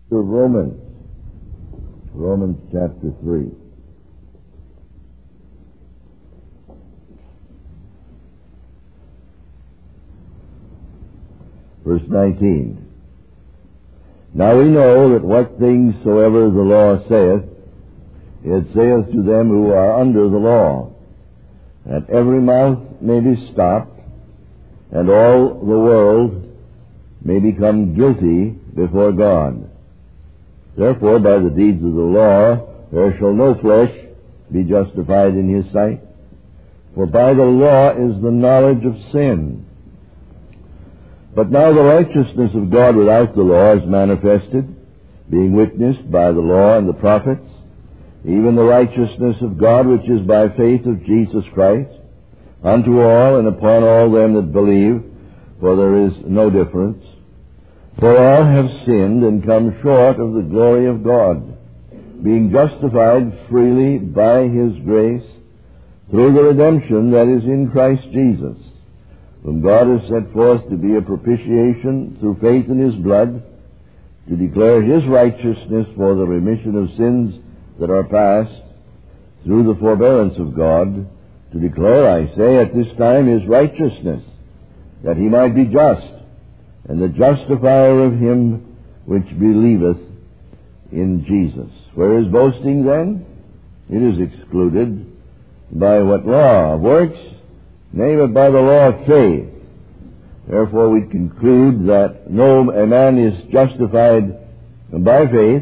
To Romans chapter 3. Verse 19. Now we know that what things soever the law saith, it saith to them who are under the law, that every mouth may be stopped, and all the world may become guilty before God. Therefore, by the deeds of the law, there shall no flesh be justified in his sight. For by the law is the knowledge of sin. But now the righteousness of God without the law is manifested, being witnessed by the law and the prophets, even the righteousness of God which is by faith of Jesus Christ, unto all and upon all them that believe, for there is no difference. For all have sinned and come short of the glory of God, being justified freely by His grace, through the redemption that is in Christ Jesus, whom God has set forth to be a propitiation through faith in His blood, to declare His righteousness for the remission of sins that are past, through the forbearance of God, to declare, I say, at this time His righteousness, that He might be just, and the justifier of him which believeth in Jesus. Where is boasting then? It is excluded. By what law? Of works? Nay, but by the law of faith. Therefore we conclude that a man is justified by faith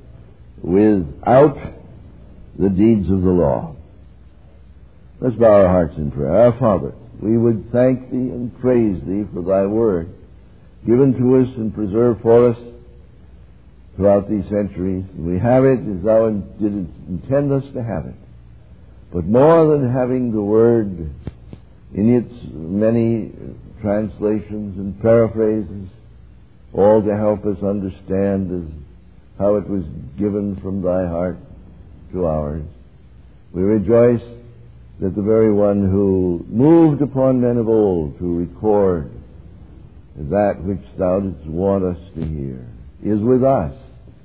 without the deeds of the law. Let's bow our hearts in prayer. Our Father, we would thank Thee and praise Thee for Thy word, given to us and preserved for us throughout these centuries. We have it as Thou didst intend us to have it. But more than having the Word in its many translations and paraphrases, all to help us understand how it was given from Thy heart to ours, we rejoice that the very one who moved upon men of old to record that which Thou didst want us to hear is with us,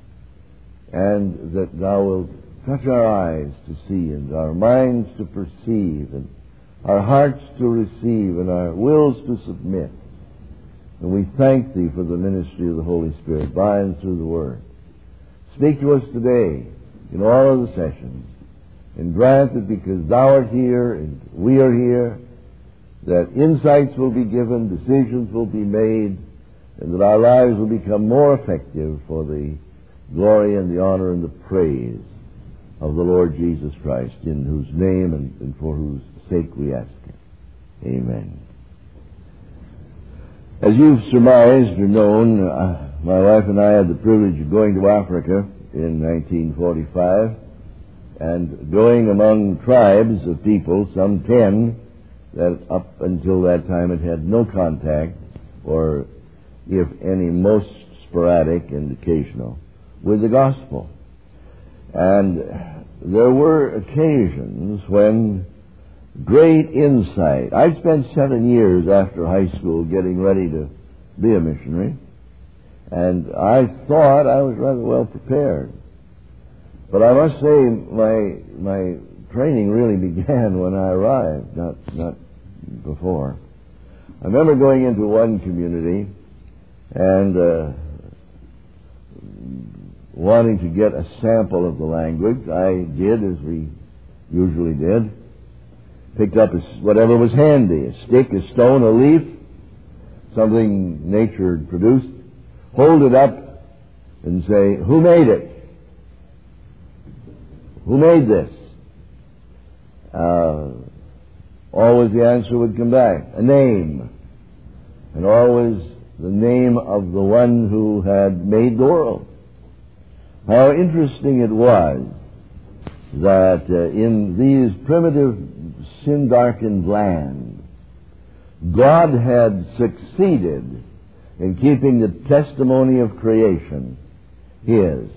and that Thou wilt touch our eyes to see, and our minds to perceive, and our hearts to receive, and our wills to submit. And we thank Thee for the ministry of the Holy Spirit by and through the Word. Speak to us today in all of the sessions, and grant that because Thou art here and we are here, that insights will be given, decisions will be made, and that our lives will become more effective for the glory and the honor and the praise of the Lord Jesus Christ, in whose name and for whose sake we ask it. Amen. As you've surmised or known, my wife and I had the privilege of going to Africa in 1945 and going among tribes of people, some 10, that up until that time had no contact, or if any, most sporadic and occasional, with the gospel. And there were occasions when great insight. I spent 7 years after high school getting ready to be a missionary, and I thought I was rather well prepared. But I must say my training really began when I arrived, not before. I remember going into one community and wanting to get a sample of the language. I did, as we usually did. Picked up whatever was handy, a stick, a stone, a leaf, something nature had produced. Hold it up and say, who made it? Who made this? Always the answer would come back, a name. And always the name of the one who had made the world. How interesting it was that in these primitive, sin-darkened lands, God had succeeded in keeping the testimony of creation His.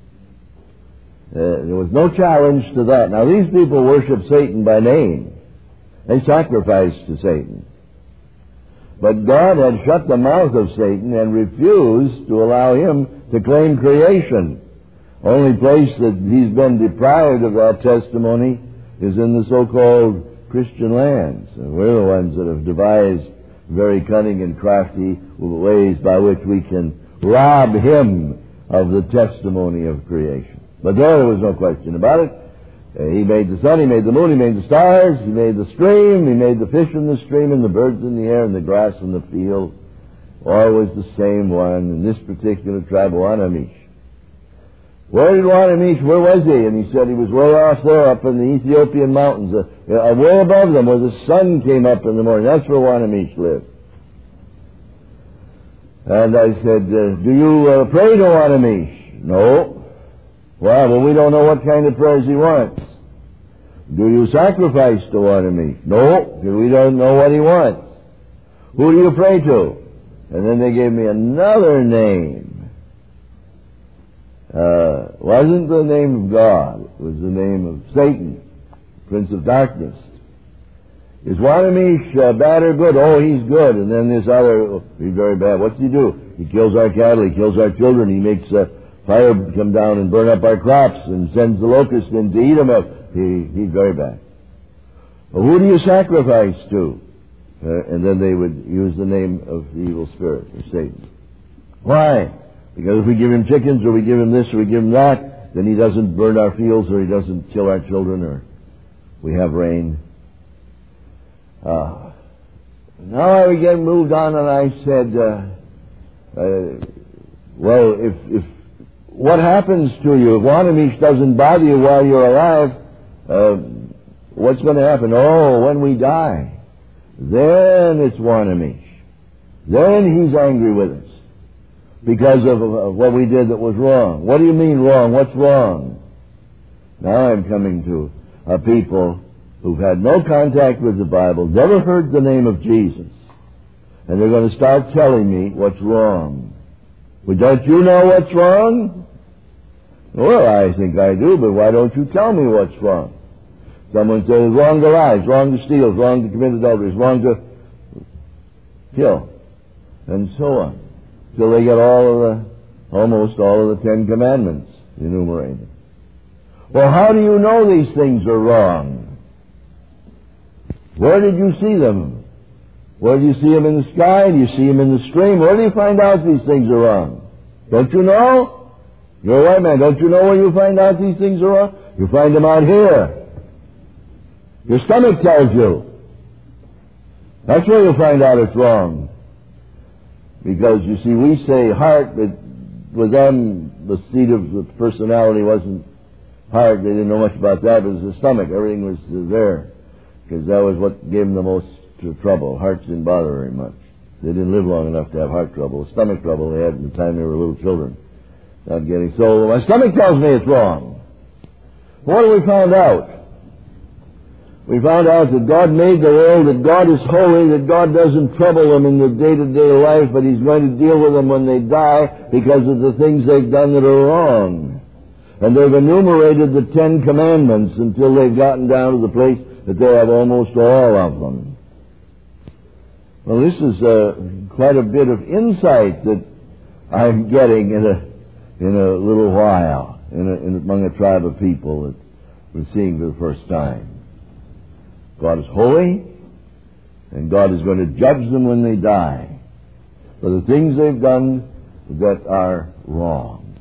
There was no challenge to that. Now, these people worship Satan by name. They sacrifice to Satan. But God had shut the mouth of Satan and refused to allow him to claim creation. Only place that he's been deprived of that testimony is in the so-called Christian lands. And we're the ones that have devised very cunning and crafty ways by which we can rob him of the testimony of creation. But there was no question about it. He made the sun, he made the moon, he made the stars, he made the stream, he made the fish in the stream and the birds in the air and the grass in the field. Always the same one in this particular tribe, Wanamish. Where did Wanamish, where was he? And he said he was way off there up in the Ethiopian mountains, way above them where the sun came up in the morning. That's where Wanamish lived. And I said, do you pray to Wanamish? No. Well, we don't know what kind of prayers he wants. Do you sacrifice to Wanamish? No, because we don't know what he wants. Who do you pray to? And then they gave me another name. Wasn't the name of God. It was the name of Satan, Prince of Darkness. Is Wanamish bad or good? Oh, he's good. And then this other, he's very bad. What's he do? He kills our cattle, he kills our children, he makes fire come down and burn up our crops and sends the locusts in to eat them up. He's very bad. Well, who do you sacrifice to? And then they would use the name of the evil spirit, or Satan. Why? Because if we give him chickens, or we give him this, or we give him that, then he doesn't burn our fields, or he doesn't kill our children, or we have rain. Now I get moved on, and I said, well, if what happens to you if Wanamish doesn't bother you while you're alive? What's going to happen? Oh, when we die, then it's Wanamish. Then he's angry with us because of what we did that was wrong. What do you mean wrong? What's wrong? Now I'm coming to a people who've had no contact with the Bible, never heard the name of Jesus, and they're going to start telling me what's wrong. Well, don't you know what's wrong? Well, I think I do, but why don't you tell me what's wrong? Someone says it's wrong to lie, it's wrong to steal, it's wrong to commit adultery, it's wrong to kill, and so on, till they get almost all of the 10 Commandments enumerated. Well, how do you know these things are wrong? Where did you see them? Where do you see them in the sky? Do you see them in the stream? Where do you find out these things are wrong? Don't you know? You're a white man. Don't you know where you find out these things are wrong? You find them out here. Your stomach tells you. That's where you'll find out it's wrong. Because, you see, we say heart, but with them, the seat of the personality wasn't heart. They didn't know much about that. It was the stomach. Everything was there. Because that was what gave them the most trouble. Hearts didn't bother very much. They didn't live long enough to have heart trouble. Stomach trouble they had in the time they were little children. Not getting so. My stomach tells me it's wrong. What have we found out? We found out that God made the world, that God is holy, that God doesn't trouble them in the day-to-day life, but He's going to deal with them when they die because of the things they've done that are wrong. And they've enumerated the 10 Commandments until they've gotten down to the place that they have almost all of them. Well, this is quite a bit of insight that I'm getting in a little while among a tribe of people that we're seeing for the first time. God is holy, and God is going to judge them when they die for the things they've done that are wrong.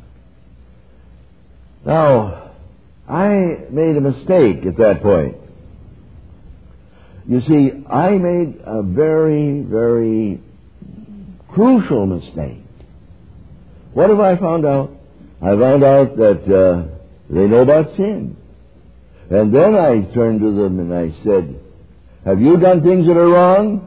Now, I made a mistake at that point. You see, I made a very, very crucial mistake. What have I found out? I found out that they know about sin. And then I turned to them and I said, have you done things that are wrong?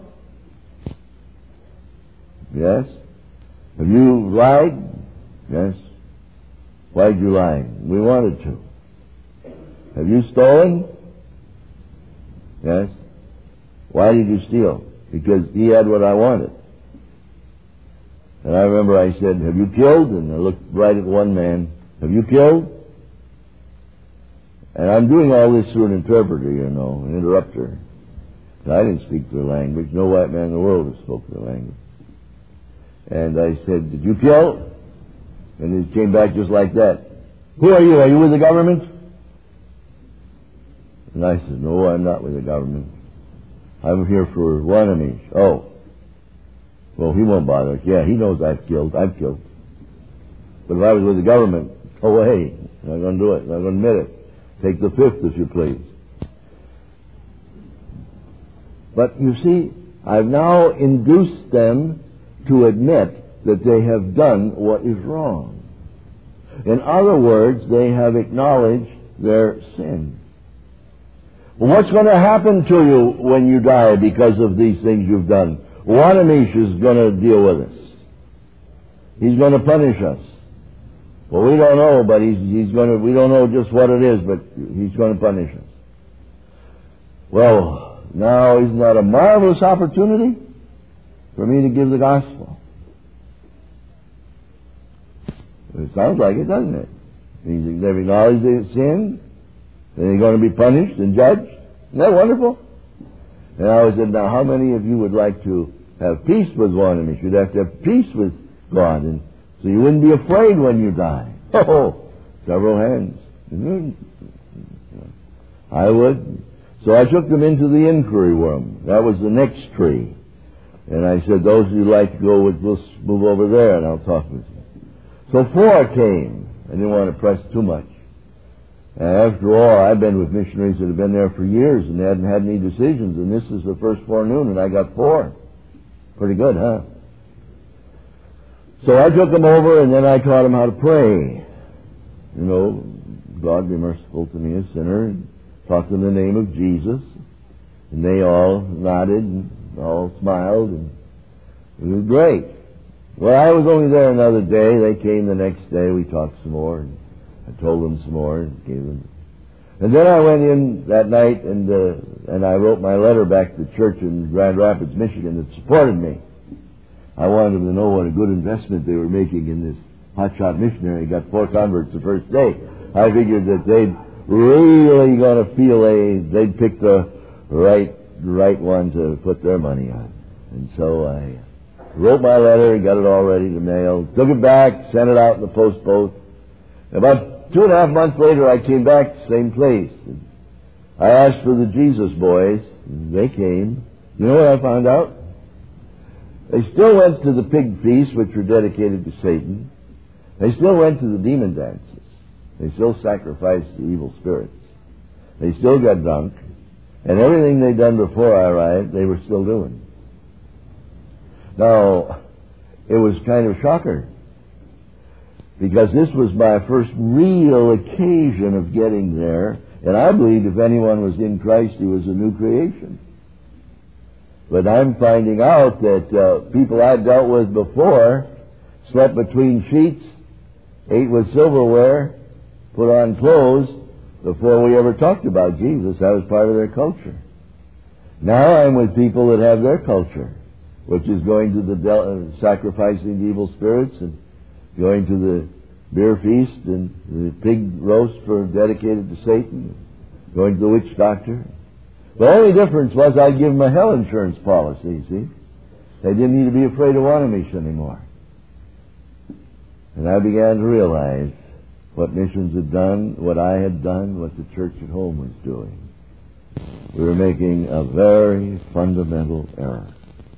Yes. Have you lied? Yes. Why did you lie? We wanted to. Have you stolen? Yes. Why did you steal? Because he had what I wanted. And I remember I said, have you killed? And I looked right at one man. Have you killed? And I'm doing all this through an interpreter, an interrupter. I didn't speak their language. No white man in the world has spoke their language. And I said, did you kill? And he came back just like that. Who are you? Are you with the government? And I said, no, I'm not with the government. I'm here for Wanamish. Oh. Well, he won't bother us. Yeah, he knows I've killed. I've killed. But if I was with the government, go away. I'm not going to do it. I'm not going to admit it. Take the fifth, if you please. But you see, I've now induced them to admit that they have done what is wrong. In other words, they have acknowledged their sin. Well, what's going to happen to you when you die because of these things you've done? Wanamish is going to deal with us. He's going to punish us. Well, we don't know, but he's going to, we don't know just what it is, but he's going to punish us. Well, now isn't that a marvelous opportunity for me to give the gospel? It sounds like it, doesn't it? They've acknowledged their sin, and they're going to be punished and judged. Isn't that wonderful? And I said, now how many of you would like to have peace with Wanamish? You'd have to have peace with God, and so you wouldn't be afraid when you die. Oh, several hands. I would. So I took them into the inquiry room. That was the next tree. And I said, those of you who'd like to go with, we'll move over there and I'll talk with you. So 4 came. I didn't want to press too much. And after all, I've been with missionaries that have been there for years and they hadn't had any decisions, and this is the first forenoon and I got 4. Pretty good, huh? So I took them over and then I taught them how to pray. You know, God be merciful to me, a sinner, and talked in the name of Jesus. And they all nodded and all smiled, and it was great. Well, I was only there another day. They came the next day. We talked some more, and I told them some more and gave them. And then I went in that night and I wrote my letter back to the church in Grand Rapids, Michigan that supported me. I wanted them to know what a good investment they were making in this hotshot missionary. Got 4 converts the first day. I figured that they'd really going to feel they'd pick the right one to put their money on. And so I wrote my letter, got it all ready to mail, took it back, sent it out in the post boat. About 2.5 months later, I came back to the same place. I asked for the Jesus boys. They came. You know what I found out? They still went to the pig feasts, which were dedicated to Satan. They still went to the demon dances. They still sacrificed the evil spirits. They still got drunk. And everything they'd done before I arrived, they were still doing. Now, it was kind of a shocker, because this was my first real occasion of getting there, and I believed if anyone was in Christ, he was a new creation. But I'm finding out that people I dealt with before slept between sheets, ate with silverware, put on clothes before we ever talked about Jesus. That was part of their culture. Now I'm with people that have their culture, which is going to the sacrificing the evil spirits and going to the beer feast and the pig roast dedicated to Satan, going to the witch doctor. The only difference was I'd give them a health insurance policy, you see. They didn't need to be afraid of Wanamish anymore. And I began to realize what missions had done, what I had done, what the church at home was doing. We were making a very fundamental error.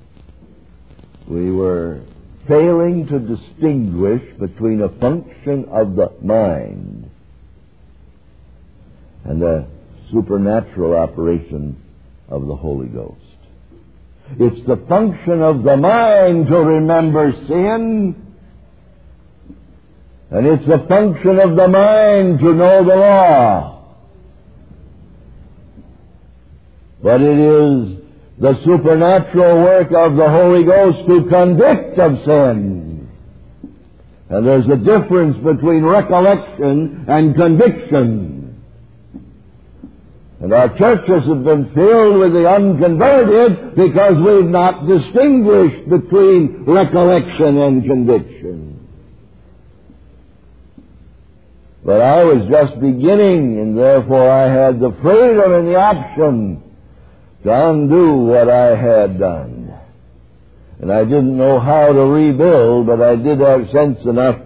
We were failing to distinguish between a function of the mind and the supernatural operation of the Holy Ghost. It's the function of the mind to remember sin, and it's the function of the mind to know the law. But it is the supernatural work of the Holy Ghost to convict of sin. And there's a difference between recollection and conviction. And our churches have been filled with the unconverted because we've not distinguished between recollection and conviction. But I was just beginning, and therefore I had the freedom and the option to undo what I had done. And I didn't know how to rebuild, but I did have sense enough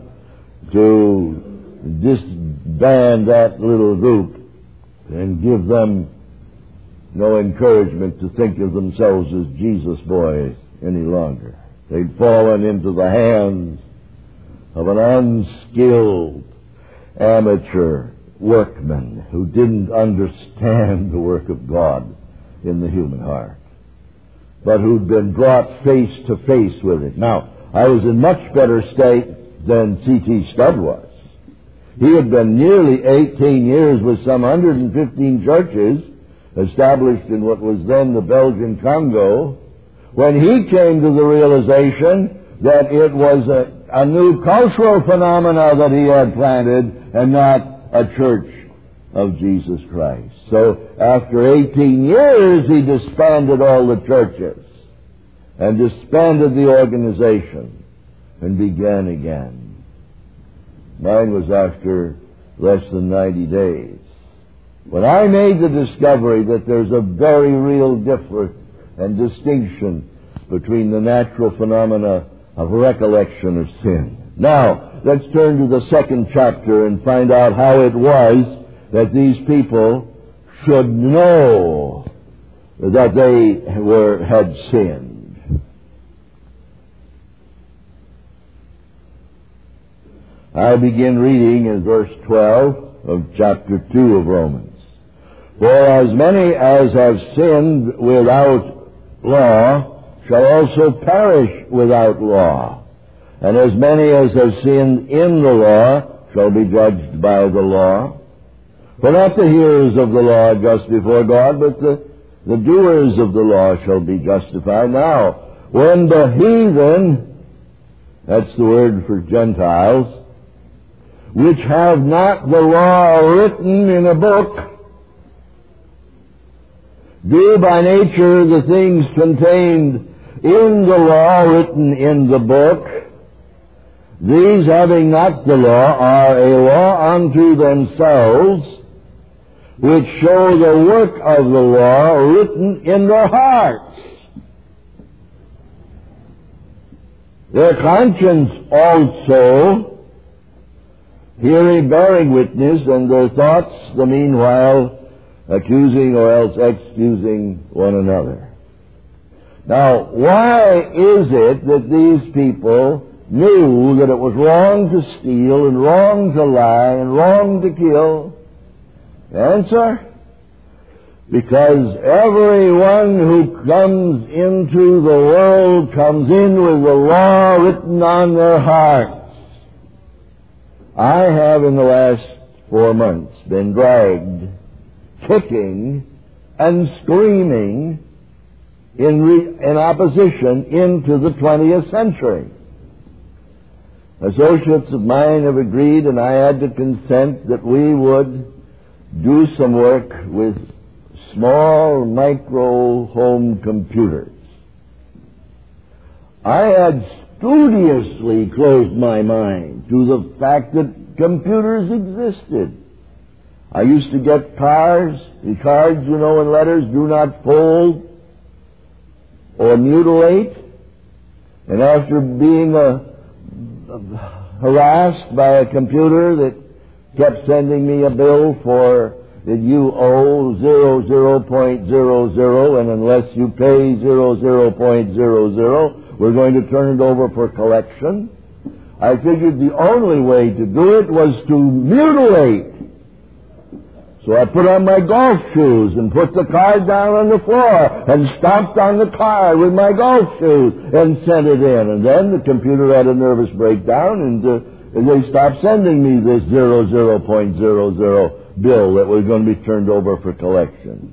to disband that little group and give them no encouragement to think of themselves as Jesus boys any longer. They'd fallen into the hands of an unskilled amateur workman who didn't understand the work of God in the human heart, but who'd been brought face to face with it. Now, I was in much better state than C.T. Studd was. He had been nearly 18 years with some 115 churches established in what was then the Belgian Congo, when he came to the realization that it was a new cultural phenomena that he had planted and not a church of Jesus Christ. So after 18 years, he disbanded all the churches and disbanded the organization and began again. Mine was after less than 90 days. When I made the discovery that there's a very real difference and distinction between the natural phenomena of recollection of sin. Now, let's turn to the second chapter and find out how it was that these people should know that they had sinned. I begin reading in verse 12 of chapter 2 of Romans. For as many as have sinned without law shall also perish without law. And as many as have sinned in the law shall be judged by the law. For not the hearers of the law are just before God, but the doers of the law shall be justified. Now, when the heathen, that's the word for Gentiles, which have not the law written in a book, do by nature the things contained in the law written in the book, these having not the law are a law unto themselves, which show the work of the law written in their hearts. Their conscience also, hearing bearing witness, and their thoughts the meanwhile accusing or else excusing one another. Now, why is it that these people knew that it was wrong to steal and wrong to lie and wrong to kill? Answer: because everyone who comes into the world comes in with the law written on their hearts. I have in the last 4 months been dragged kicking and screaming in opposition into the 20th century. Associates of mine have agreed, and I had to consent, that we would do some work with small micro home computers. I had studiously closed my mind to the fact that computers existed. I used to get cards, in letters, do not fold or mutilate. And after being harassed by a computer that kept sending me a bill for that you owe 00.00, and unless you pay 00.00, we're going to turn it over for collection, I figured the only way to do it was to mutilate. So I put on my golf shoes and put the card down on the floor and stomped on the card with my golf shoes and sent it in. And then the computer had a nervous breakdown, and they stopped sending me this 00.00 bill that was going to be turned over for collection.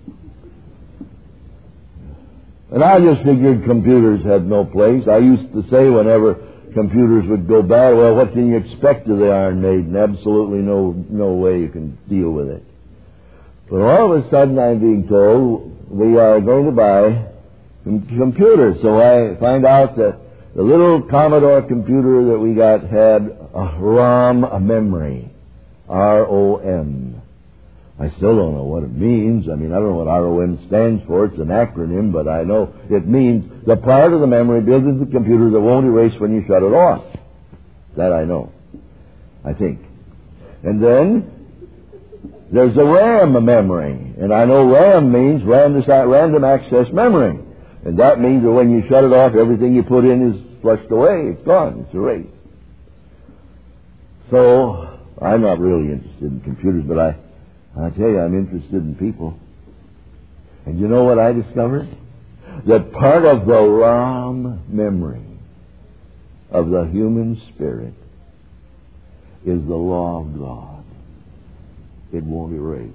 And I just figured computers had no place. I used to say whenever computers would go bad, well, what can you expect of the Iron Maiden? Absolutely no way you can deal with it. But all of a sudden I'm being told we are going to buy computers. So I find out that the little Commodore computer that we got had a ROM, a memory, R-O-M. I still don't know what it means. I mean, I don't know what ROM stands for. It's an acronym, but I know it means the part of the memory built into the computer that won't erase when you shut it off. That I know, I think. And then there's the RAM memory. And I know RAM means random access memory. And that means that when you shut it off, everything you put in is flushed away. It's gone. It's erased. So, I'm not really interested in computers, but I tell you, I'm interested in people. And you know what I discovered? That part of the RAM memory of the human spirit is the law of God. It won't erase.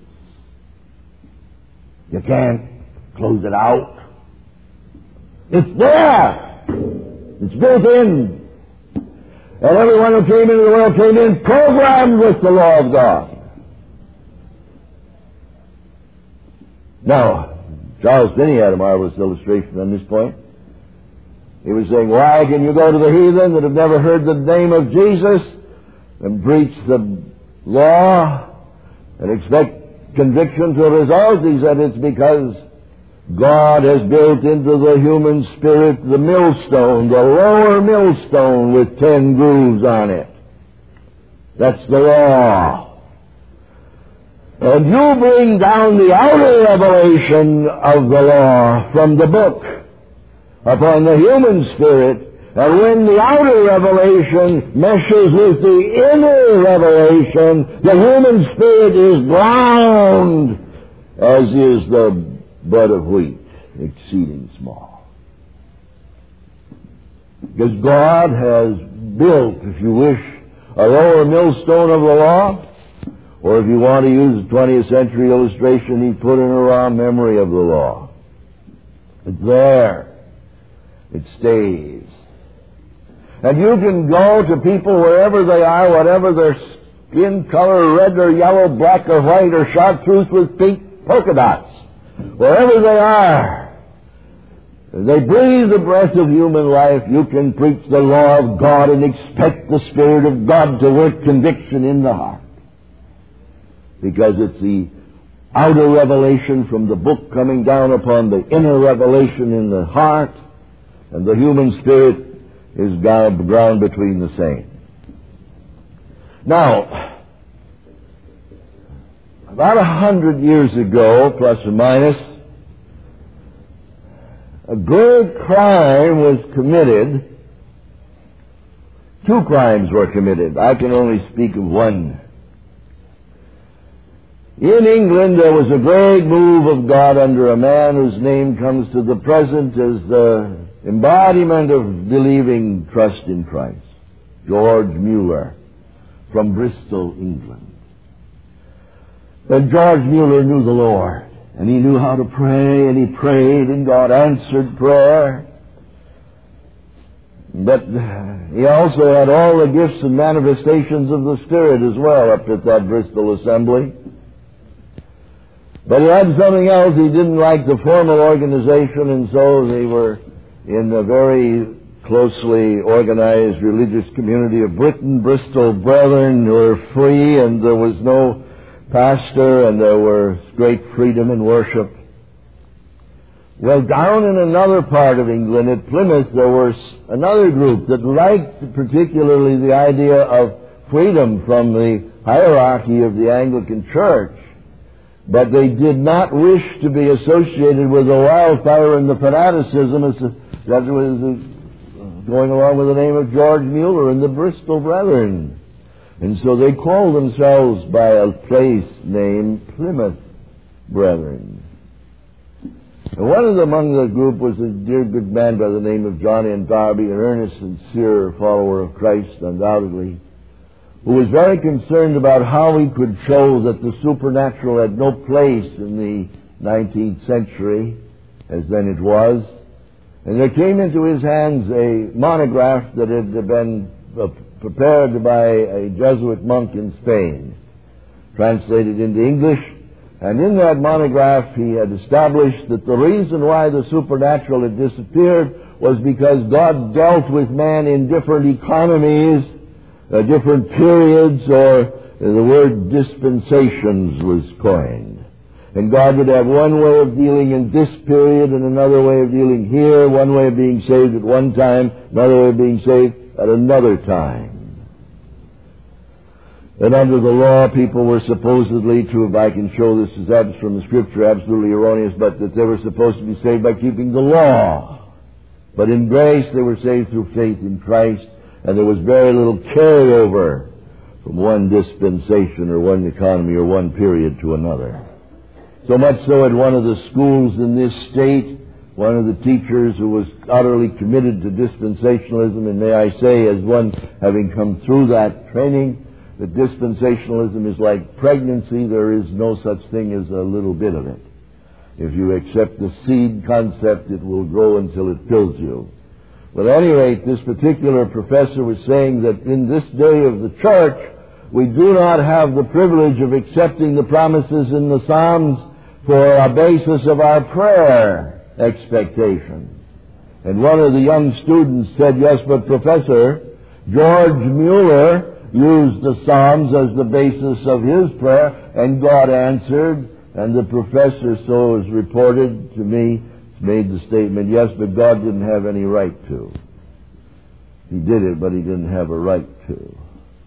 You can't close it out. It's there. It's built in. And everyone who came into the world came in programmed with the law of God. Now, Charles Finney had a marvelous illustration on this point. He was saying, why can you go to the heathen that have never heard the name of Jesus and preach the law and expect conviction to result? He said, it's because God has built into the human spirit the millstone, the lower millstone with 10 grooves on it. That's the law. And you bring down the outer revelation of the law from the book upon the human spirit, and when the outer revelation meshes with the inner revelation, the human spirit is ground, as is the bud of wheat, exceeding small. Because God has built, if you wish, a lower millstone of the law, or if you want to use a 20th century illustration, He put in a raw memory of the law. It's there. It stays. And you can go to people wherever they are, whatever their skin color, red or yellow, black or white, or chartreuse with pink polka dots. Wherever they are, they breathe the breath of human life. You can preach the law of God and expect the Spirit of God to work conviction in the heart. Because it's the outer revelation from the book coming down upon the inner revelation in the heart, and the human spirit is ground between the same. Now, about 100 years ago, plus or minus, a great crime was committed. 2 crimes were committed. I can only speak of one. In England, there was a great move of God under a man whose name comes to the present as the embodiment of believing trust in Christ. George Mueller from Bristol, England. And George Mueller knew the Lord, and he knew how to pray, and he prayed, and God answered prayer. But he also had all the gifts and manifestations of the Spirit as well up at that Bristol assembly. But he had something else. He didn't like the formal organization, and so they were in a very closely organized religious community of Britain, Bristol Brethren, who were free, and there was no pastor, and there was great freedom in worship. Well, down in another part of England, at Plymouth, there was another group that liked particularly the idea of freedom from the hierarchy of the Anglican Church. But they did not wish to be associated with the wildfire and the fanaticism that was going along with the name of George Mueller and the Bristol Brethren. And so they called themselves by a place named Plymouth Brethren. And one of them among the group was a dear good man by the name of John N. Darby, an earnest, sincere follower of Christ, undoubtedly, who was very concerned about how he could show that the supernatural had no place in the 19th century, as then it was. And there came into his hands a monograph that had been prepared by a Jesuit monk in Spain, translated into English. And in that monograph he had established that the reason why the supernatural had disappeared was because God dealt with man in different economies, different periods, or the word dispensations was coined. And God would have one way of dealing in this period and another way of dealing here, one way of being saved at one time, another way of being saved at another time. And under the law, people were supposedly to, if I can show this is from the Scripture, absolutely erroneous, but that they were supposed to be saved by keeping the law. But in grace, they were saved through faith in Christ, and there was very little carryover from one dispensation or one economy or one period to another. So much so at one of the schools in this state, one of the teachers who was utterly committed to dispensationalism, and may I say, as one having come through that training, that dispensationalism is like pregnancy. There is no such thing as a little bit of it. If you accept the seed concept, it will grow until it fills you. But at any rate, this particular professor was saying that in this day of the church, we do not have the privilege of accepting the promises in the Psalms for a basis of our prayer expectation. And one of the young students said, yes, but Professor, George Mueller used the Psalms as the basis of his prayer, and God answered, and the professor, so is reported to me, made the statement, yes, but God didn't have any right to. He did it, but he didn't have a right to.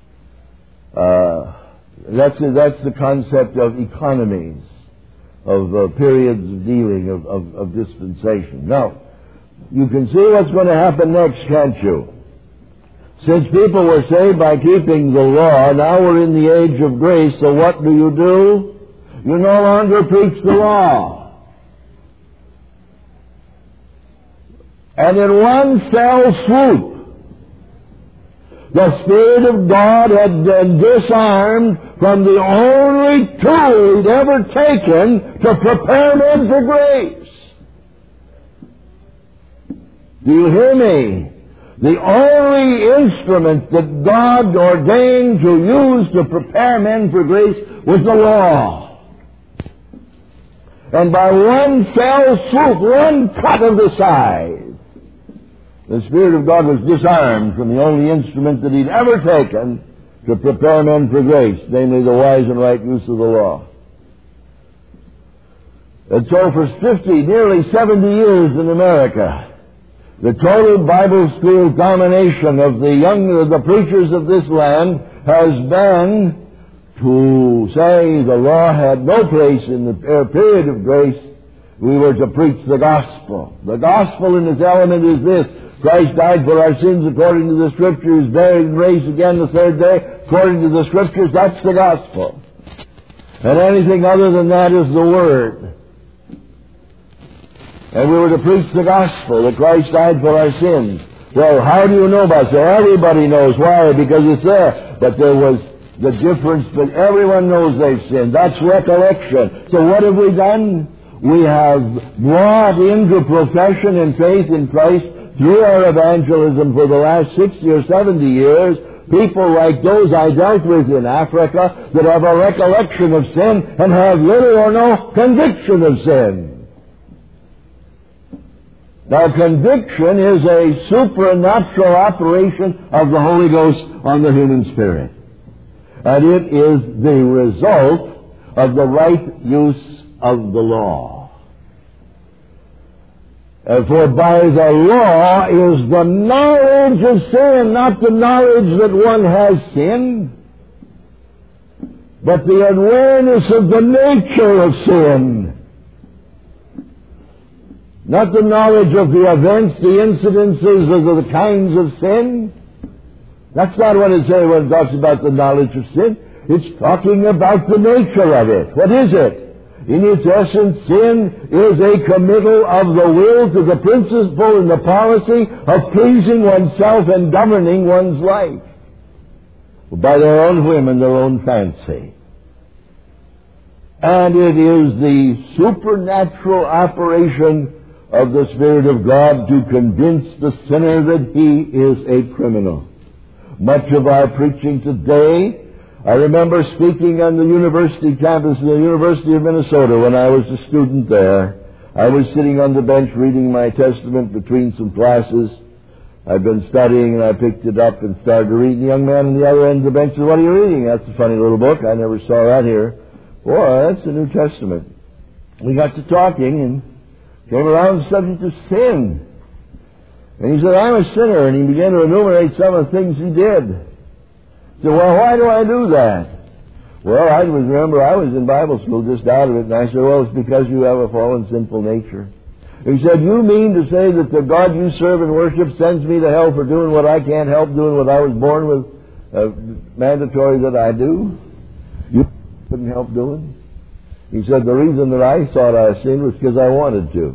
That's the concept of economies, of periods of dealing, of dispensation. Now, you can see what's going to happen next, can't you? Since people were saved by keeping the law, now we're in the age of grace, so what do? You no longer preach the law. And in one fell swoop, the Spirit of God had been disarmed from the only tool He'd ever taken to prepare men for grace. Do you hear me? The only instrument that God ordained to use to prepare men for grace was the law. And by one fell swoop, one cut of the scythe, the Spirit of God was disarmed from the only instrument that He'd ever taken to prepare men for grace, namely the wise and right use of the law. And so for nearly 70 years in America, the total Bible school domination of the preachers of this land has been to say the law had no place in the period of grace. We were to preach the gospel. The gospel in its element is this: Christ died for our sins according to the Scriptures, buried and raised again the third day according to the Scriptures. That's the gospel. And anything other than that is the Word. And we were to preach the gospel, that Christ died for our sins. Well, how do you know about that? Everybody knows. Why? Because it's there. But there was the difference, but everyone knows they've sinned. That's recollection. So what have we done? We have brought into profession and faith in Christ through our evangelism for the last 60 or 70 years, people like those I dealt with in Africa that have a recollection of sin and have little or no conviction of sin. Now, conviction is a supernatural operation of the Holy Ghost on the human spirit. And it is the result of the right use of the law. For by the law is the knowledge of sin, not the knowledge that one has sinned, but the awareness of the nature of sin. Not the knowledge of the events, the incidences of the kinds of sin. That's not what it says when it talks about the knowledge of sin. It's talking about the nature of it. What is it? In its essence, sin is a committal of the will to the principle and the policy of pleasing oneself and governing one's life by their own whim and their own fancy. And it is the supernatural operation of the Spirit of God to convince the sinner that he is a criminal. Much of our preaching today, I remember speaking on the university campus of the University of Minnesota when I was a student there. I was sitting on the bench reading my Testament between some classes, I'd been studying, and I picked it up and started to read. The young man on the other end of the bench said, "What are you reading?" "That's a funny little book. I never saw that here." "Boy, that's the New Testament." We got to talking and came around the subject of sin. And he said, "I'm a sinner," and he began to enumerate some of the things he did. I said, "Well, why do I do that?" "Well, I remember I was in Bible school just out of it," and I said, "Well, it's because you have a fallen, sinful nature." He said, "You mean to say that the God you serve and worship sends me to hell for doing what I can't help doing, what I was born with, mandatory that I do? You couldn't help doing?" He said, "The reason that I thought I sinned was because I wanted to."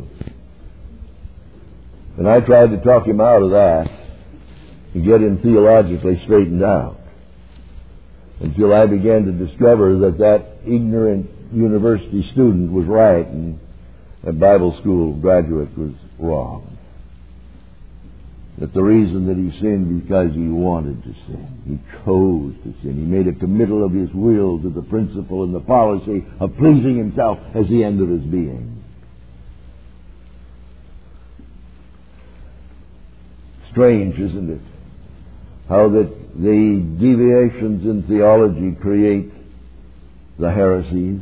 And I tried to talk him out of that and get him theologically straightened out, until I began to discover that that ignorant university student was right and a Bible school graduate was wrong. That the reason that he sinned because he wanted to sin. He chose to sin. He made a committal of his will to the principle and the policy of pleasing himself as the end of his being. Strange, isn't it? How that the deviations in theology create the heresies.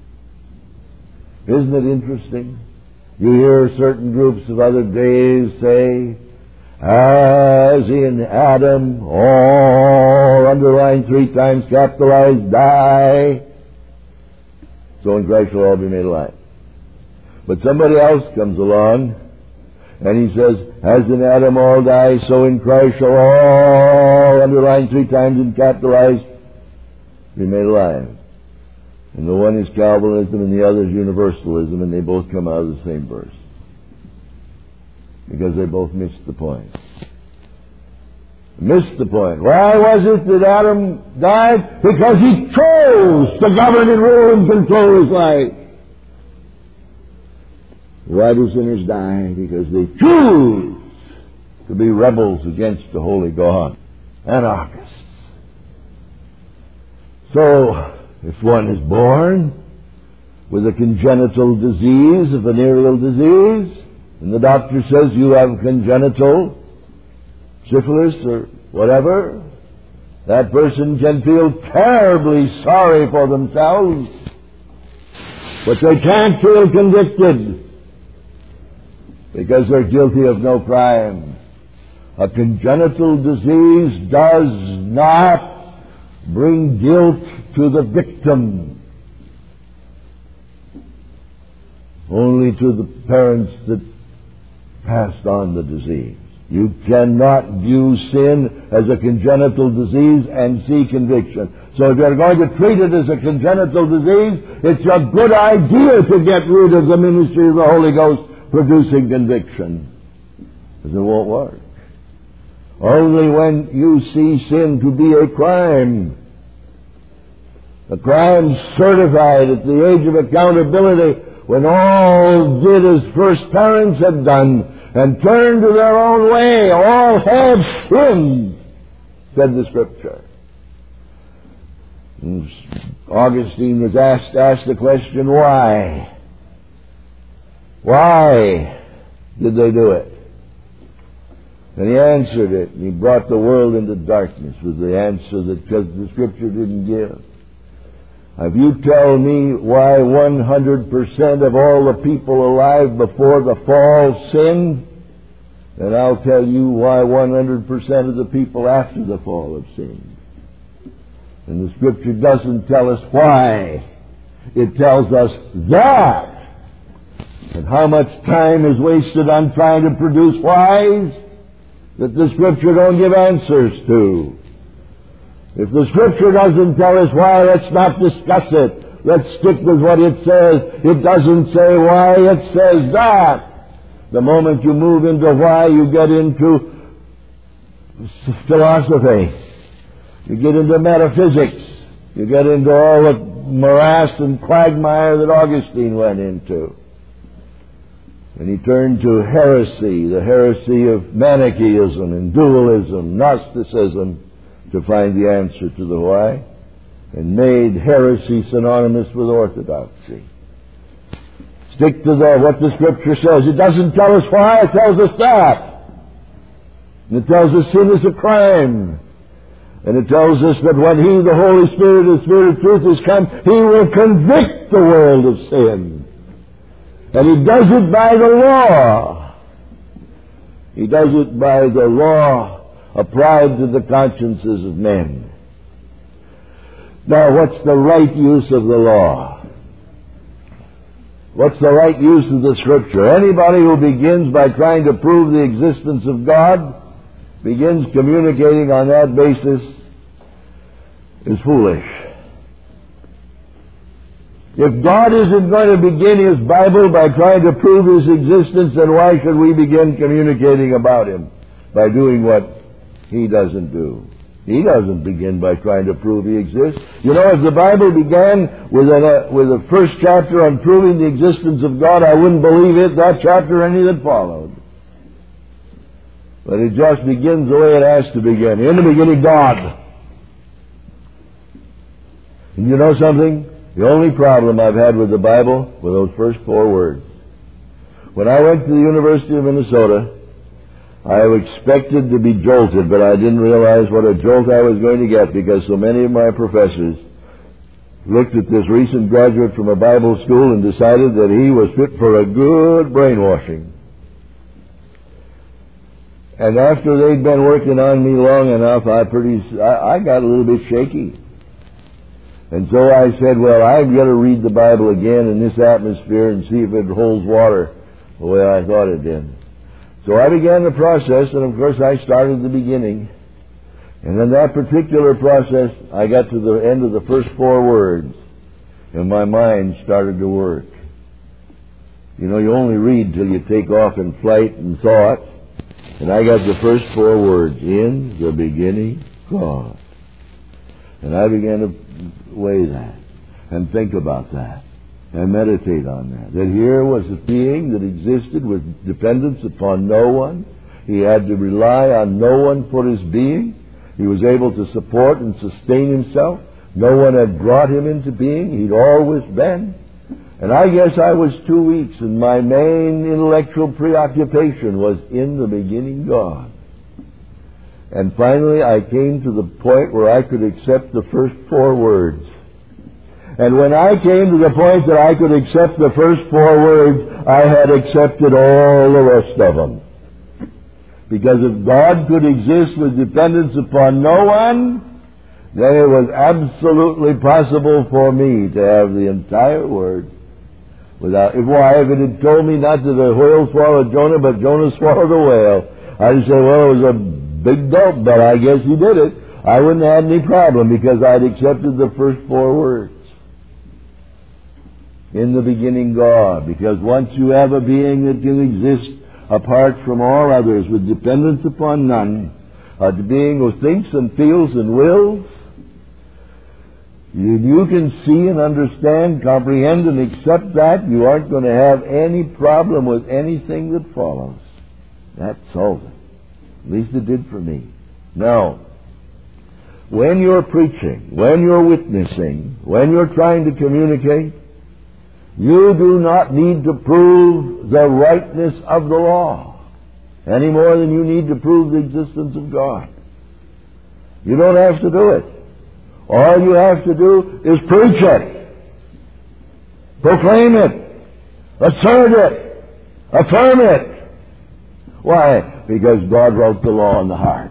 Isn't it interesting? You hear certain groups of other days say, "As in Adam, all underlined 3 times, capitalized, die, so in Christ shall all be made alive." But somebody else comes along and he says, "As in Adam all die, so in Christ shall all," underlined 3 times and capitalized, "be made alive." And the one is Calvinism and the other is Universalism, and they both come out of the same verse. Because they both missed the point. Missed the point. Why was it that Adam died? Because he chose to govern and rule and control his life. Why do sinners die? Because they choose to be rebels against the holy God. Anarchists. So, if one is born with a congenital disease, a venereal disease, and the doctor says you have congenital syphilis or whatever, that person can feel terribly sorry for themselves, but they can't feel convicted because they're guilty of no crime. A congenital disease does not bring guilt to the victim, only to the parents that passed on the disease. You cannot view sin as a congenital disease and see conviction. So if you're going to treat it as a congenital disease, it's a good idea to get rid of the ministry of the Holy Ghost producing conviction, because it won't work. Only when you see sin to be a crime certified at the age of accountability, when all did as first parents had done and turned to their own way, all have sinned, said the Scripture. And Augustine was asked the question, why? Why did they do it? And he answered it, and he brought the world into darkness with the answer that the Scripture didn't give. If you tell me why 100% of all the people alive before the fall sinned, then I'll tell you why 100% of the people after the fall have sinned. And the Scripture doesn't tell us why. It tells us that. And how much time is wasted on trying to produce whys that the Scripture don't give answers to. If the Scripture doesn't tell us why, let's not discuss it. Let's stick with what it says. It doesn't say why, it says that. The moment you move into why, you get into philosophy. You get into metaphysics. You get into all the morass and quagmire that Augustine went into. And he turned to heresy, the heresy of Manichaeism and dualism, Gnosticism, to find the answer to the why, and made heresy synonymous with orthodoxy. Stick to what the Scripture says. It doesn't tell us why, it tells us that. And it tells us sin is a crime. And it tells us that when He, the Holy Spirit, the Spirit of truth, has come, He will convict the world of sin. And He does it by the law. He does it by the law applied to the consciences of men. Now, what's the right use of the law? What's the right use of the Scripture? Anybody who begins by trying to prove the existence of God, begins communicating on that basis, is foolish. If God isn't going to begin His Bible by trying to prove His existence, then why should we begin communicating about Him by doing what He doesn't do? He doesn't begin by trying to prove He exists. You know, if the Bible began with a first chapter on proving the existence of God, I wouldn't believe it, that chapter, or any that followed. But it just begins the way it has to begin. In the beginning, God. And you know something? The only problem I've had with the Bible were those first 4 words. When I went to the University of Minnesota, I expected to be jolted, but I didn't realize what a jolt I was going to get, because so many of my professors looked at this recent graduate from a Bible school and decided that he was fit for a good brainwashing. And after they'd been working on me long enough, I got a little bit shaky. And so I said, well, I've got to read the Bible again in this atmosphere and see if it holds water the way I thought it did. So I began the process, and of course I started at the beginning. And in that particular process, I got to the end of the first 4 words, and my mind started to work. You know, you only read till you take off in flight and thought. And I got the first 4 words, in the beginning, God. And I began to weigh that, and think about that, and meditate on that. That here was a being that existed with dependence upon no one. He had to rely on no one for his being. He was able to support and sustain himself. No one had brought him into being. He'd always been. And I guess I was 2 weeks, and my main intellectual preoccupation was in the beginning God. And finally I came to the point where I could accept the first 4 words. And when I came to the point that I could accept the first 4 words, I had accepted all the rest of them. Because if God could exist with dependence upon no one, then it was absolutely possible for me to have the entire Word without... If it had told me not that the whale swallowed Jonah, but Jonah swallowed a whale, I'd say, well, it was a big dope, but I guess he did it. I wouldn't have any problem, because I'd accepted the first 4 words. In the beginning, God. Because once you have a being that can exist apart from all others, with dependence upon none, a being who thinks and feels and wills, you can see and understand, comprehend and accept that, you aren't going to have any problem with anything that follows. That solves it. At least it did for me. Now, when you're preaching, when you're witnessing, when you're trying to communicate, you do not need to prove the rightness of the law any more than you need to prove the existence of God. You don't have to do it. All you have to do is preach it, proclaim it, assert it, affirm it. Why? Because God wrote the law in the heart.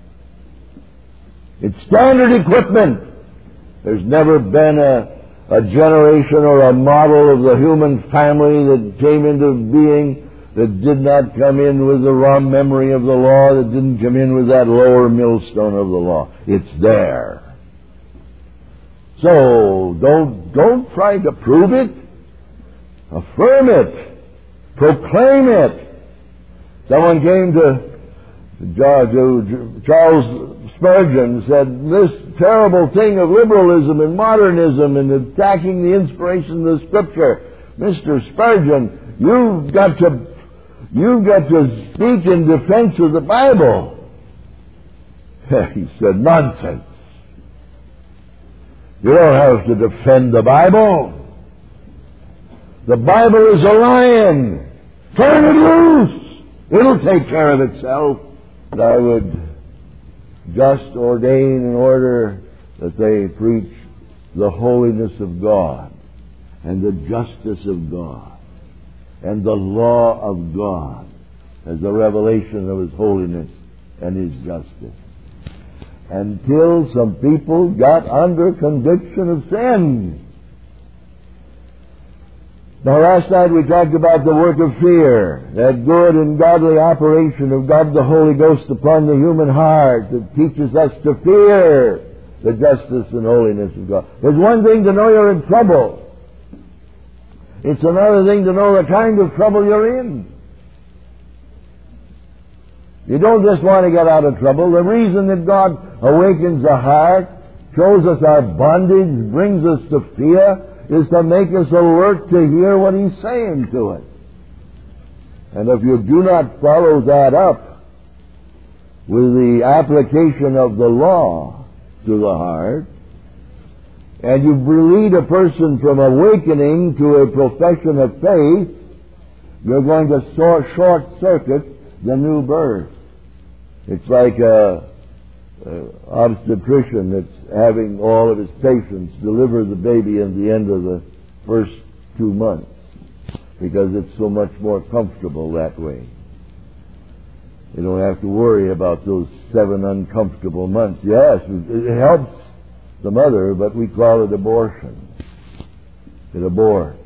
It's standard equipment. There's never been a generation or a model of the human family that came into being that did not come in with the raw memory of the law, that didn't come in with that lower millstone of the law. It's there. So don't try to prove it. Affirm it. Proclaim it. Someone came to Charles Spurgeon and said, this terrible thing of liberalism and modernism and attacking the inspiration of the Scripture. Mr. Spurgeon, you've got to speak in defense of the Bible. He said, nonsense. You don't have to defend the Bible. The Bible is a lion. Turn it loose. It'll take care of itself. that I would just ordain in order that they preach the holiness of God and the justice of God and the law of God as a revelation of His holiness and His justice. Until some people got under conviction of sin. Now, last night we talked about the work of fear, that good and godly operation of God the Holy Ghost upon the human heart that teaches us to fear the justice and holiness of God. There's one thing to know you're in trouble. It's another thing to know the kind of trouble you're in. You don't just want to get out of trouble. The reason that God awakens the heart, shows us our bondage, brings us to fear, is to make us alert to hear what He's saying to us. And if you do not follow that up with the application of the law to the heart, and you lead a person from awakening to a profession of faith, you're going to short-circuit the new birth. It's like an obstetrician that's having all of his patients deliver the baby at the end of the first 2 months, because it's so much more comfortable that way. You don't have to worry about those 7 uncomfortable months. Yes, it helps the mother, but we call it abortion. It aborts.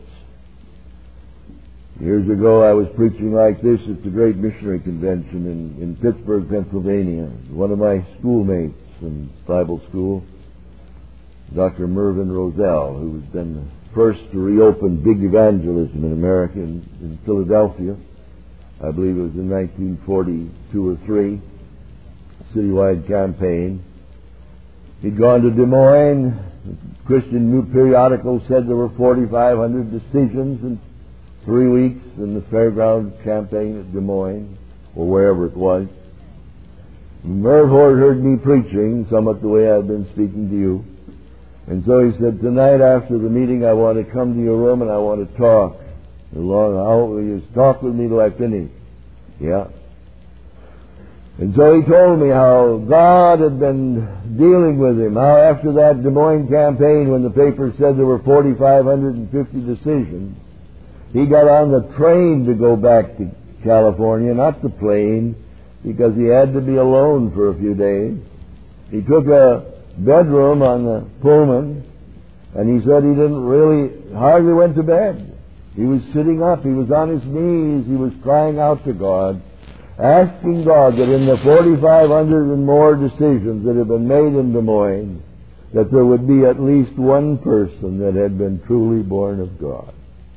Years ago I was preaching like this at the Great Missionary Convention in Pittsburgh, Pennsylvania. One of my schoolmates in Bible school, Dr. Mervyn Roselle, who has been the first to reopen big evangelism in America in Philadelphia. I believe it was in 1942 or 3, citywide campaign. He'd gone to Des Moines. The Christian New Periodical said there were 4,500 decisions in 3 weeks in the fairground campaign at Des Moines, or wherever it was. Merv heard me preaching, somewhat the way I've been speaking to you. And so he said, tonight after the meeting I want to come to your room and I want to talk. How will you talk with me till I finish? Yeah. And so he told me how God had been dealing with him, how after that Des Moines campaign, when the paper said there were 4,550 decisions, he got on the train to go back to California, not the plane, because he had to be alone for a few days. He took a bedroom on the Pullman, and he said he hardly went to bed. He was sitting up, he was on his knees, he was crying out to God, asking God that in the 4,500 and more decisions that had been made in Des Moines, that there would be at least one person that had been truly born of God.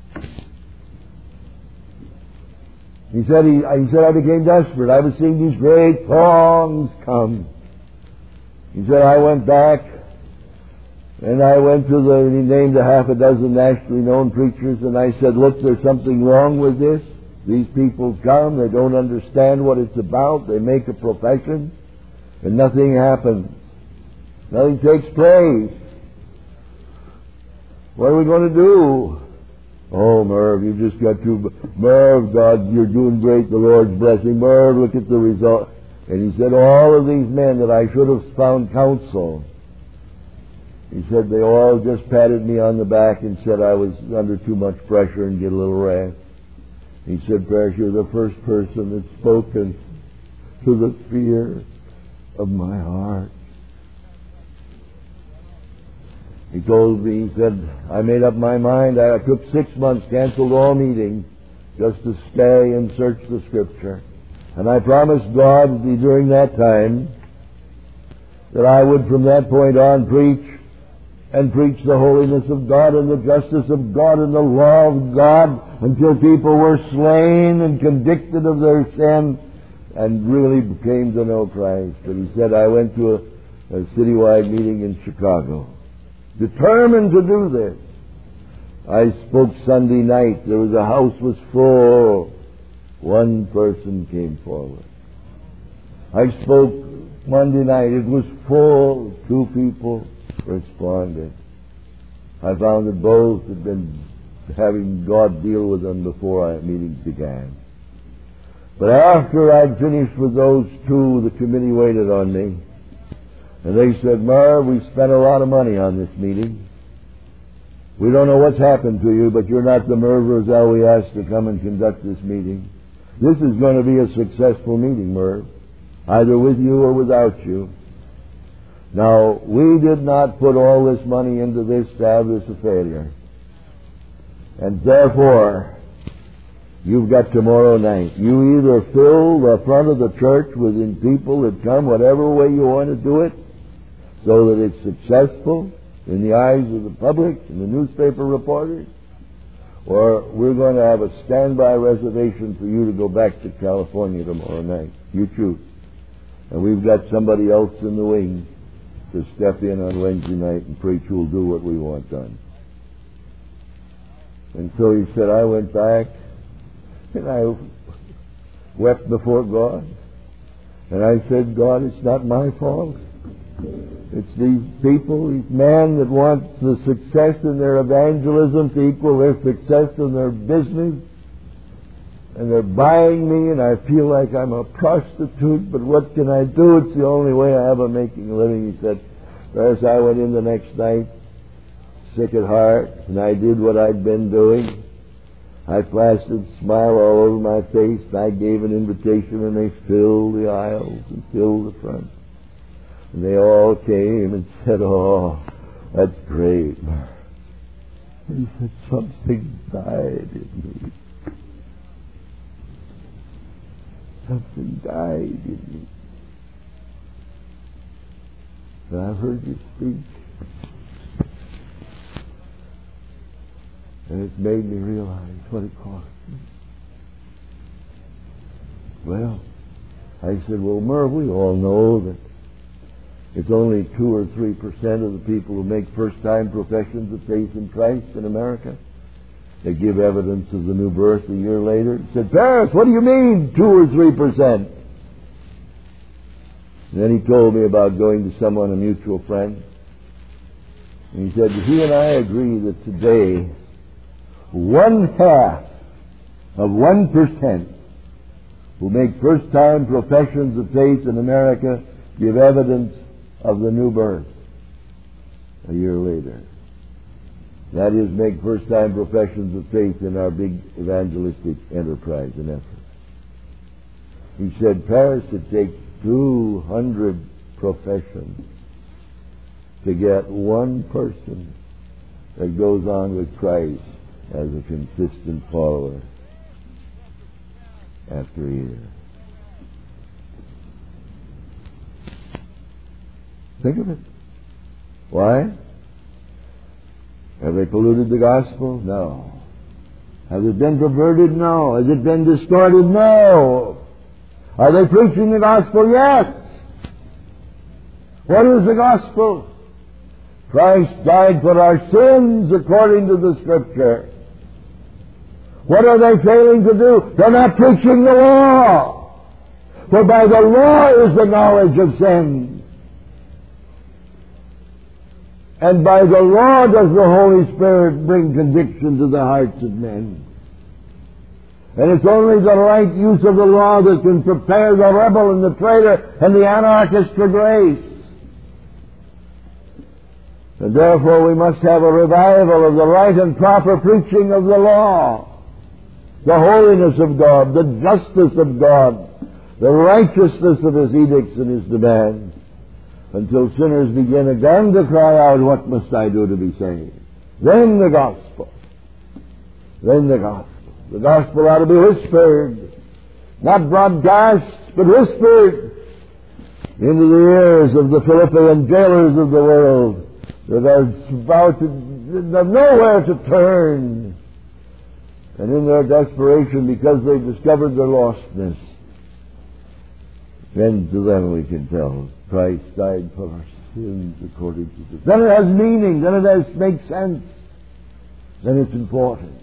He said, I became desperate. I was seeing these great throngs come. He said, I went back, and I went to he named a half a dozen nationally known preachers, and I said, look, there's something wrong with this. These people come, they don't understand what it's about, they make a profession, and nothing happens. Nothing takes place. What are we going to do? Oh, Merv, you've just got to... Merv, God, you're doing great, the Lord's blessing. Merv, look at the result. And he said, all of these men that I should have found counsel, he said, they all just patted me on the back and said I was under too much pressure and get a little rest. He said, Parrish, you're the first person that's spoken to the fear of my heart. He told me, he said, I made up my mind. I took 6 months, canceled all meetings, just to stay and search the Scripture. And I promised God during that time that I would from that point on preach the holiness of God and the justice of God and the law of God until people were slain and convicted of their sin and really came to know Christ. But he said, I went to a citywide meeting in Chicago, determined to do this. I spoke Sunday night. The house was full. One person came forward. I spoke Monday night. It was full. 2 people responded. I found that both had been having God deal with them before our meetings began. But after I'd finished with those two, the committee waited on me. And they said, Merv, we spent a lot of money on this meeting. We don't know what's happened to you, but you're not the Merv Roselle we asked to come and conduct this meeting. This is going to be a successful meeting, Merv, either with you or without you. Now, we did not put all this money into this to have this a failure. And therefore, you've got tomorrow night. You either fill the front of the church with people that come whatever way you want to do it, so that it's successful in the eyes of the public and the newspaper reporters, or we're going to have a standby reservation for you to go back to California tomorrow night. You choose. And we've got somebody else in the wing to step in on Wednesday night and preach who'll do what we want done. And so he said, I went back and I wept before God. And I said, God, it's not my fault. It's these people, these men that want the success in their evangelism to equal their success in their business. And they're buying me, and I feel like I'm a prostitute, but what can I do? It's the only way I have of making a living. He said, whereas I went in the next night, sick at heart, and I did what I'd been doing. I plastered a smile all over my face, and I gave an invitation, and they filled the aisles and filled the front. And they all came and said, oh, that's great. And he said, something died in me. Something died in me. And I've heard you speak. And it's made me realize what it cost me. Well, I said, well, Merv, we all know that it's only 2 or 3% of the people who make first-time professions of faith in Christ in America. They give evidence of the new birth a year later. He said, Paris, what do you mean 2 or 3%? And then he told me about going to someone, a mutual friend. And he said, he and I agree that today 1/2 of 1% who make first-time professions of faith in America give evidence of the new birth a year later. That is, make first-time professions of faith in our big evangelistic enterprise and effort. He said, Paris, it takes 200 professions to get one person that goes on with Christ as a consistent follower after a year. Think of it. Why? Have they polluted the gospel? No. Has it been perverted? No. Has it been distorted? No. Are they preaching the gospel? Yes. What is the gospel? Christ died for our sins according to the Scripture. What are they failing to do? They're not preaching the law. For by the law is the knowledge of sin. And by the law does the Holy Spirit bring conviction to the hearts of men. And it's only the right use of the law that can prepare the rebel and the traitor and the anarchist for grace. And therefore we must have a revival of the right and proper preaching of the law, the holiness of God, the justice of God, the righteousness of His edicts and His demands, until sinners begin again to cry out, what must I do to be saved? Then the gospel. Then the gospel. The gospel ought to be whispered, not broadcast, but whispered into the ears of the Philippian jailers of the world that are about to have nowhere to turn. And in their desperation, because they've discovered their lostness, then to them we can tell, Christ died for our sins according to this. Then it has meaning, then it makes sense, then it's important.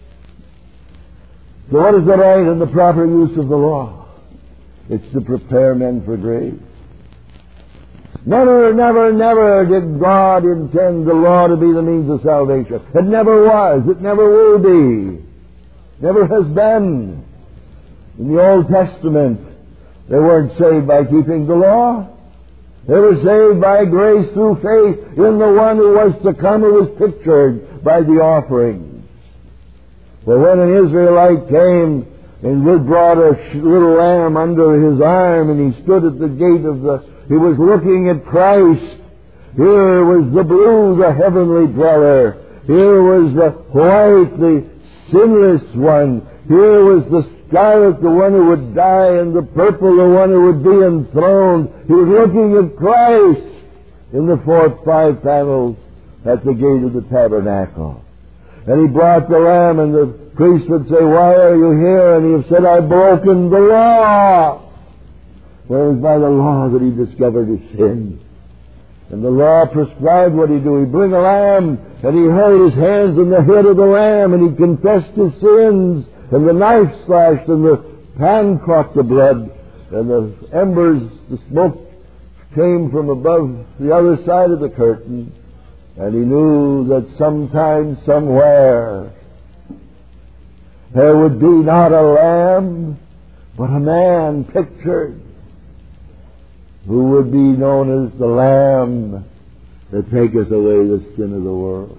So what is the right and the proper use of the law? It's to prepare men for grace. Never, never, never did God intend the law to be the means of salvation. It never was. It never will be. Never has been. In the Old Testament, they weren't saved by keeping the law. They were saved by grace through faith in the one who was to come, who was pictured by the offerings. For when an Israelite came and brought a little lamb under his arm, and he stood at the gate he was looking at Christ. Here was the blue, the heavenly dweller. Here was the white, the sinless one. Here was the scarlet, the one who would die, and the purple, the one who would be enthroned. He was looking at Christ in the 5 panels at the gate of the tabernacle. And he brought the lamb, and the priest would say, "Why are you here?" And he would say, "I've broken the law." Well, it was by the law that he discovered his sin. And the law prescribed what he do. He'd bring a lamb, and he held his hands in the head of the lamb, and he confessed his sins. And the knife slashed, and the pan caught the blood, and the embers, the smoke came from above the other side of the curtain. And he knew that sometime, somewhere, there would be not a lamb, but a man pictured, who would be known as the Lamb that taketh away the sin of the world.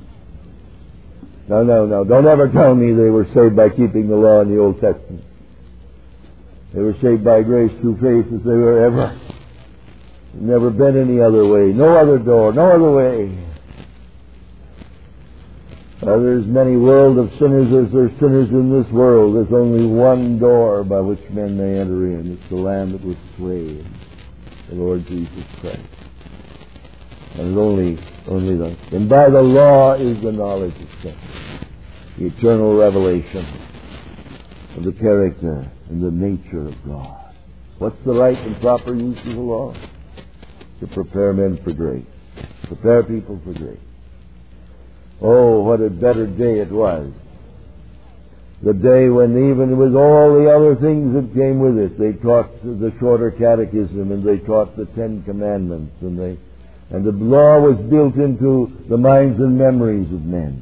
No. Don't ever tell me they were saved by keeping the law in the Old Testament. They were saved by grace through faith as they were ever. Never been any other way. No other door. No other way. There's many world of sinners as there are sinners in this world. There's only one door by which men may enter in. It's the Lamb that was slain, the Lord Jesus Christ. And only that. And by the law is the knowledge of sin, the eternal revelation of the character and the nature of God. What's the right and proper use of the law? To prepare men for grace. Prepare people for grace. Oh, what a better day it was. The day when, even with all the other things that came with it, they taught the shorter catechism, and they taught the 10 Commandments, and the law was built into the minds and memories of men.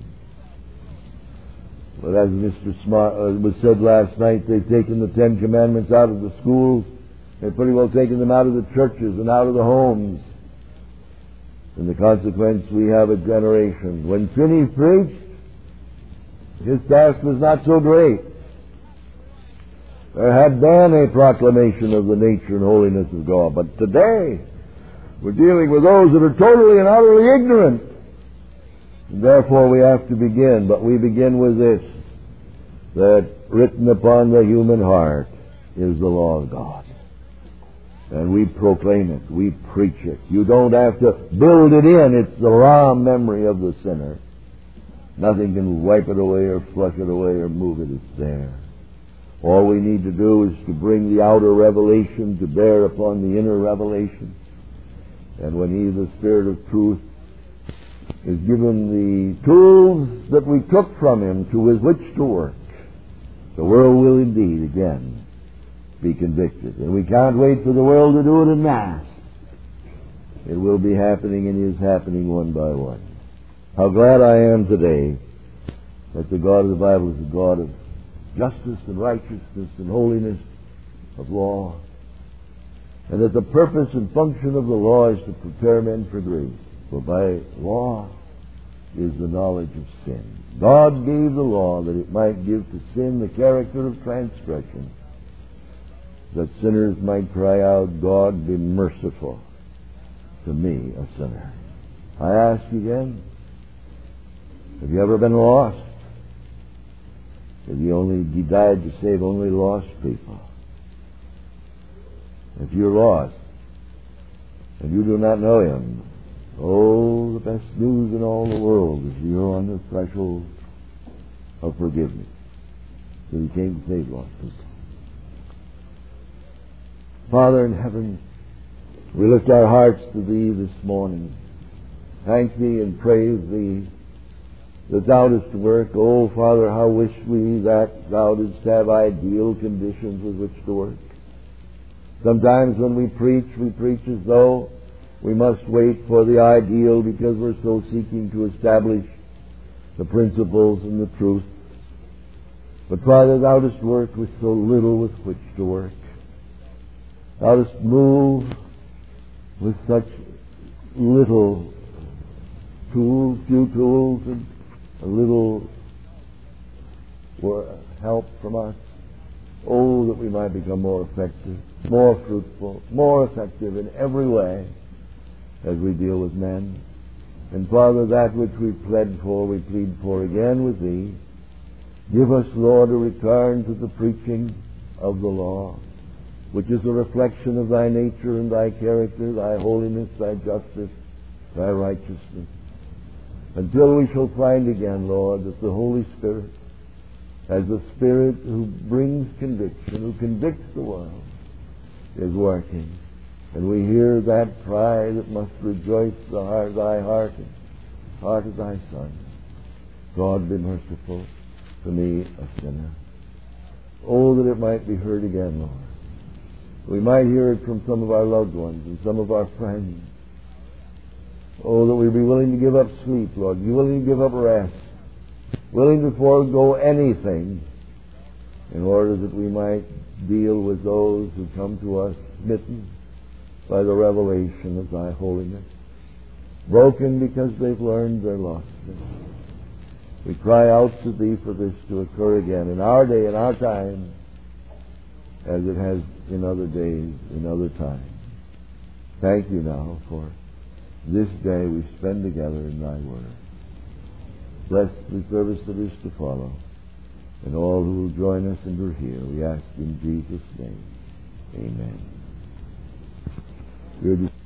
But as Mr. Smart was said last night, they've taken the 10 Commandments out of the schools. They've pretty well taken them out of the churches and out of the homes. And the consequence, we have a generation. When Finney preached, his task was not so great. There had been a proclamation of the nature and holiness of God. But today, we're dealing with those that are totally and utterly ignorant. And therefore we have to begin. But we begin with this, that written upon the human heart is the law of God. And we proclaim it. We preach it. You don't have to build it in. It's the raw memory of the sinner. Nothing can wipe it away or flush it away or move it. It's there. All we need to do is to bring the outer revelation to bear upon the inner revelation. And when He, the Spirit of truth, is given the tools that we took from Him with which to work, the world will indeed again be convicted. And we can't wait for the world to do it en masse. It will be happening, and is happening one by one. How glad I am today that the God of the Bible is a God of justice and righteousness and holiness, of law, and that the purpose and function of the law is to prepare men for grace. For by law is the knowledge of sin. God gave the law that it might give to sin the character of transgression, that sinners might cry out, "God, be merciful to me, a sinner." I ask again, have you ever been lost? Have you died to save only lost people? If you're lost and you do not know Him, oh, the best news in all the world is you're on the threshold of forgiveness. So He came to save lost people. Father in heaven, we lift our hearts to Thee this morning. Thank Thee and praise Thee that Thou dost work. Oh, Father, how wish we that Thou didst have ideal conditions with which to work. Sometimes when we preach as though we must wait for the ideal because we're so seeking to establish the principles and the truth. But Father, Thou dost work with so little with which to work. Thou dost move with such little tools, few tools, and a little help from us. Oh, that we might become more effective, more fruitful, more effective in every way as we deal with men. And Father, that which we plead for, we plead for again with Thee. Give us, Lord, a return to the preaching of the law, which is a reflection of Thy nature and Thy character, Thy holiness, Thy justice, Thy righteousness. Until we shall find again, Lord, that the Holy Spirit, as the Spirit who brings conviction, who convicts the world, is working. And we hear that cry that must rejoice Thy heart and heart of Thy Son. God, be merciful to me, a sinner. Oh, that it might be heard again, Lord. We might hear it from some of our loved ones and some of our friends. Oh, that we be willing to give up sleep, Lord, be willing to give up rest, willing to forego anything in order that we might deal with those who come to us smitten by the revelation of Thy holiness, broken because they've learned their lostness. We cry out to Thee for this to occur again in our day, in our time, as it has in other days, in other times. Thank You now for this day we spend together in Thy Word. Bless the service that is to follow, and all who will join us and are here. We ask in Jesus' name. Amen.